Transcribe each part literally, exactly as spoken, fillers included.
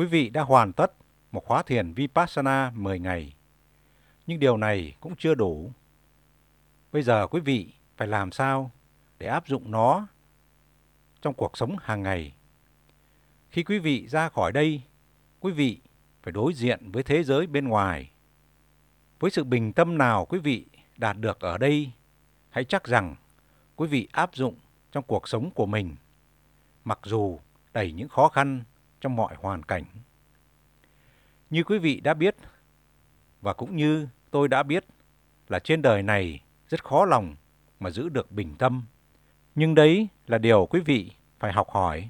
Quý vị đã hoàn tất một khóa thiền Vipassana mười ngày, nhưng điều này cũng chưa đủ. Bây giờ quý vị phải làm sao để áp dụng nó trong cuộc sống hàng ngày. Khi quý vị ra khỏi đây, quý vị phải đối diện với thế giới bên ngoài. Với sự bình tâm nào quý vị đạt được ở đây, hãy chắc rằng quý vị áp dụng trong cuộc sống của mình, mặc dù đầy những khó khăn trong mọi hoàn cảnh. Như quý vị đã biết, và cũng như tôi đã biết, là trên đời này rất khó lòng mà giữ được bình tâm. Nhưng đấy là điều quý vị phải học hỏi.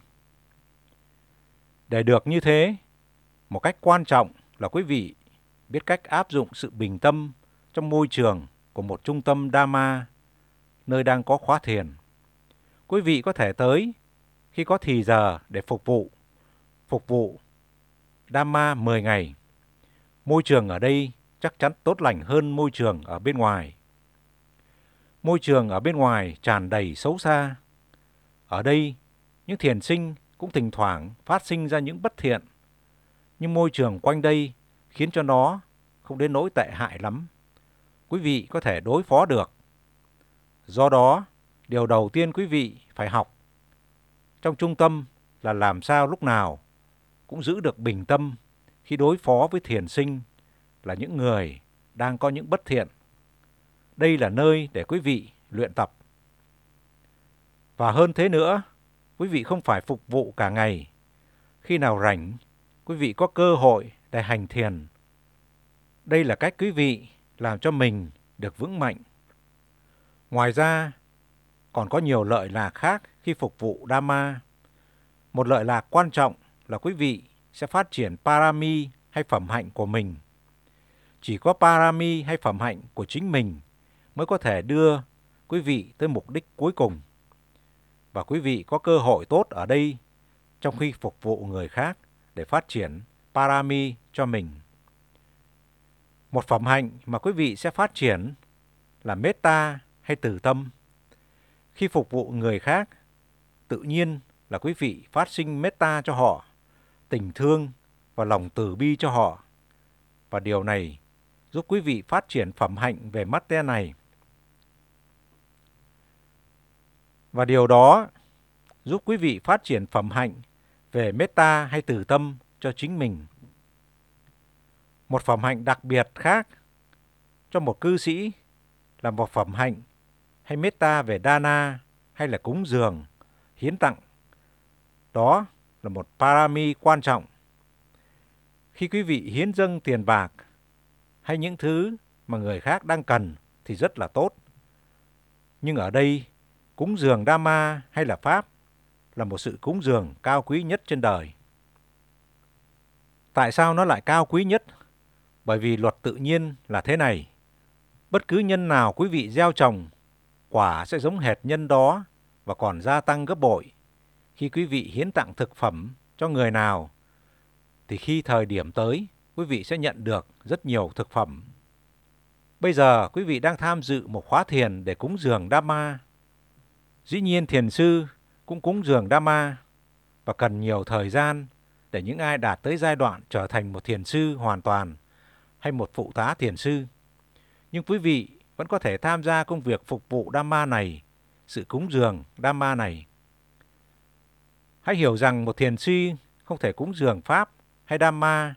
Để được như thế, một cách quan trọng là quý vị biết cách áp dụng sự bình tâm trong môi trường của một trung tâm Dharma, nơi đang có khóa thiền. Quý vị có thể tới khi có thì giờ để phục vụ, phục vụ Dharma mười ngày. Môi trường ở đây chắc chắn tốt lành hơn môi trường ở bên ngoài. Môi trường ở bên ngoài tràn đầy xấu xa. Ở đây, những thiền sinh cũng thỉnh thoảng phát sinh ra những bất thiện. Nhưng môi trường quanh đây khiến cho nó không đến nỗi tệ hại lắm. Quý vị có thể đối phó được. Do đó, điều đầu tiên quý vị phải học trong trung tâm là làm sao lúc nào cũng giữ được bình tâm khi đối phó với thiền sinh là những người đang có những bất thiện. Đây là nơi để quý vị luyện tập. Và hơn thế nữa, quý vị không phải phục vụ cả ngày. Khi nào rảnh, quý vị có cơ hội để hành thiền. Đây là cách quý vị làm cho mình được vững mạnh. Ngoài ra, còn có nhiều lợi lạc khác khi phục vụ Dharma. Một lợi lạc quan trọng là quý vị sẽ phát triển Parami hay phẩm hạnh của mình. Chỉ có Parami hay phẩm hạnh của chính mình mới có thể đưa quý vị tới mục đích cuối cùng. Và quý vị có cơ hội tốt ở đây trong khi phục vụ người khác để phát triển Parami cho mình. Một phẩm hạnh mà quý vị sẽ phát triển là Metta hay từ tâm. Khi phục vụ người khác, tự nhiên là quý vị phát sinh Metta cho họ, tình thương và lòng từ bi cho họ. Và điều này giúp quý vị phát triển phẩm hạnh về Metta này. Và điều đó giúp quý vị phát triển phẩm hạnh về Metta hay từ tâm cho chính mình. Một phẩm hạnh đặc biệt khác cho một cư sĩ là một phẩm hạnh hay Metta về Dana hay là cúng dường, hiến tặng. Đó là một Parami quan trọng. Khi quý vị hiến dâng tiền bạc hay những thứ mà người khác đang cần thì rất là tốt. Nhưng ở đây, cúng dường Dharma hay là Pháp là một sự cúng dường cao quý nhất trên đời. Tại sao nó lại cao quý nhất? Bởi vì luật tự nhiên là thế này. Bất cứ nhân nào quý vị gieo trồng, quả sẽ giống hệt nhân đó và còn gia tăng gấp bội. Khi quý vị hiến tặng thực phẩm cho người nào, thì khi thời điểm tới, quý vị sẽ nhận được rất nhiều thực phẩm. Bây giờ, quý vị đang tham dự một khóa thiền để cúng dường Dharma. Dĩ nhiên, thiền sư cũng cúng dường Dharma và cần nhiều thời gian để những ai đạt tới giai đoạn trở thành một thiền sư hoàn toàn hay một phụ tá thiền sư. Nhưng quý vị vẫn có thể tham gia công việc phục vụ Dharma này, sự cúng dường Dharma này. Hãy hiểu rằng một thiền sư không thể cúng dường Pháp hay Dharma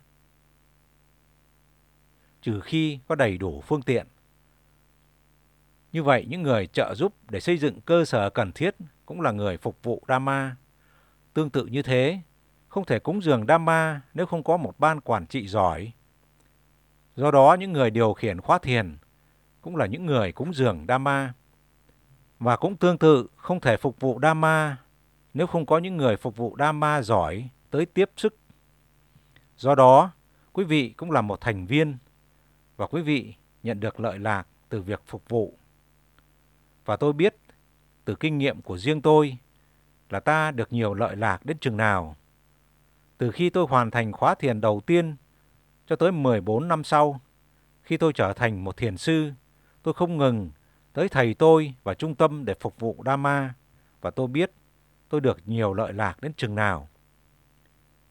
trừ khi có đầy đủ phương tiện. Như vậy, những người trợ giúp để xây dựng cơ sở cần thiết cũng là người phục vụ Dharma. Tương tự như thế, không thể cúng dường Dharma nếu không có một ban quản trị giỏi. Do đó, những người điều khiển khóa thiền cũng là những người cúng dường Dharma. Và cũng tương tự, không thể phục vụ Dharma nếu không có những người phục vụ Dharma giỏi tới tiếp sức. Do đó, quý vị cũng là một thành viên và quý vị nhận được lợi lạc từ việc phục vụ. Và tôi biết từ kinh nghiệm của riêng tôi là ta được nhiều lợi lạc đến chừng nào. Từ khi tôi hoàn thành khóa thiền đầu tiên cho tới mười bốn năm sau, khi tôi trở thành một thiền sư, tôi không ngừng tới thầy tôi và trung tâm để phục vụ Dharma, và tôi biết tôi được nhiều lợi lạc đến chừng nào.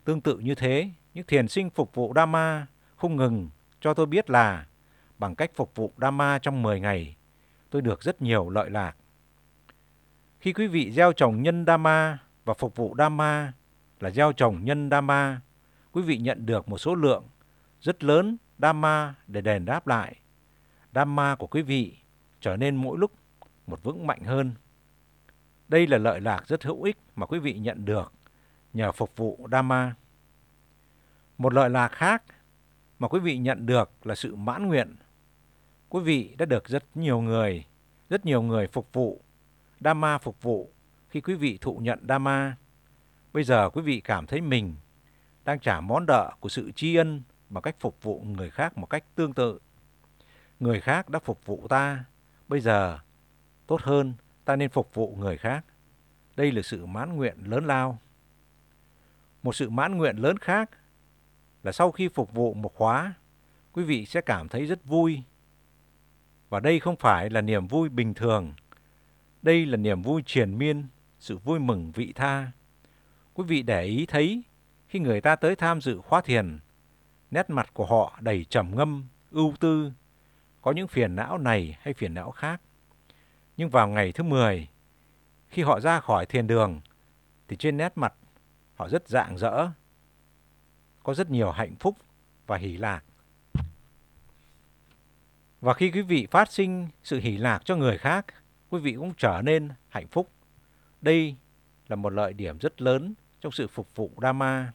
Tương tự như thế, những thiền sinh phục vụ Dhamma không ngừng cho tôi biết là bằng cách phục vụ Dhamma trong mười ngày, tôi được rất nhiều lợi lạc. Khi quý vị gieo trồng nhân Dhamma và phục vụ Dhamma là gieo trồng nhân Dhamma, quý vị nhận được một số lượng rất lớn Dhamma để đền đáp lại. Dhamma của quý vị trở nên mỗi lúc một vững mạnh hơn. Đây là lợi lạc rất hữu ích mà quý vị nhận được nhờ phục vụ Dhamma. Một lợi lạc khác mà quý vị nhận được là sự mãn nguyện. Quý vị đã được rất nhiều người, rất nhiều người phục vụ, Dhamma phục vụ khi quý vị thụ nhận Dhamma. Bây giờ quý vị cảm thấy mình đang trả món nợ của sự tri ân bằng cách phục vụ người khác một cách tương tự. Người khác đã phục vụ ta, bây giờ tốt hơn ta nên phục vụ người khác. Đây là sự mãn nguyện lớn lao. Một sự mãn nguyện lớn khác là sau khi phục vụ một khóa, quý vị sẽ cảm thấy rất vui. Và đây không phải là niềm vui bình thường. Đây là niềm vui triền miên, sự vui mừng vị tha. Quý vị để ý thấy khi người ta tới tham dự khóa thiền, nét mặt của họ đầy trầm ngâm, ưu tư, có những phiền não này hay phiền não khác. Nhưng vào ngày thứ mười, khi họ ra khỏi thiền đường, thì trên nét mặt họ rất rạng rỡ, có rất nhiều hạnh phúc và hỷ lạc. Và khi quý vị phát sinh sự hỷ lạc cho người khác, quý vị cũng trở nên hạnh phúc. Đây là một lợi điểm rất lớn trong sự phục vụ Dhamma.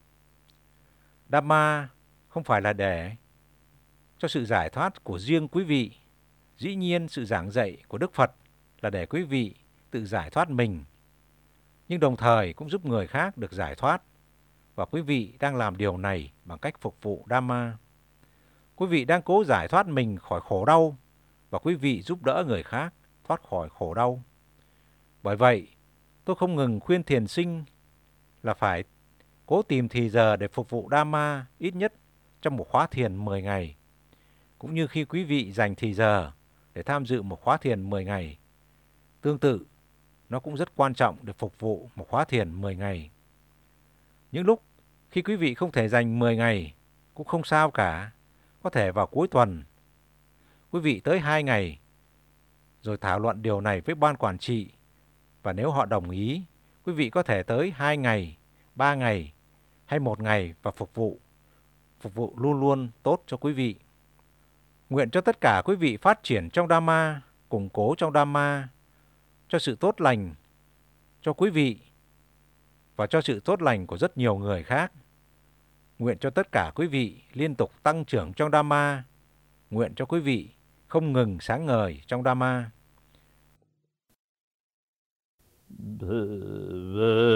Dhamma không phải là để cho sự giải thoát của riêng quý vị. Dĩ nhiên sự giảng dạy của Đức Phật là để quý vị tự giải thoát mình, nhưng đồng thời cũng giúp người khác được giải thoát. Và quý vị đang làm điều này bằng cách phục vụ Dhamma. Quý vị đang cố giải thoát mình khỏi khổ đau, và quý vị giúp đỡ người khác thoát khỏi khổ đau. Bởi vậy, tôi không ngừng khuyên thiền sinh là phải cố tìm thì giờ để phục vụ Dhamma ít nhất trong một khóa thiền mười ngày. Cũng như khi quý vị dành thì giờ để tham dự một khóa thiền mười ngày. Tương tự, nó cũng rất quan trọng để phục vụ một khóa thiền mười ngày. Những lúc khi quý vị không thể dành mười ngày cũng không sao cả. Có thể vào cuối tuần, quý vị tới hai ngày, rồi thảo luận điều này với ban quản trị. Và nếu họ đồng ý, quý vị có thể tới hai ngày, ba ngày hay một ngày và phục vụ. Phục vụ luôn luôn tốt cho quý vị. Nguyện cho tất cả quý vị phát triển trong Dhamma, củng cố trong Dhamma, cho sự tốt lành cho quý vị và cho sự tốt lành của rất nhiều người khác. Nguyện cho tất cả quý vị liên tục tăng trưởng trong Dhamma. Nguyện cho quý vị không ngừng sáng ngời trong Dhamma.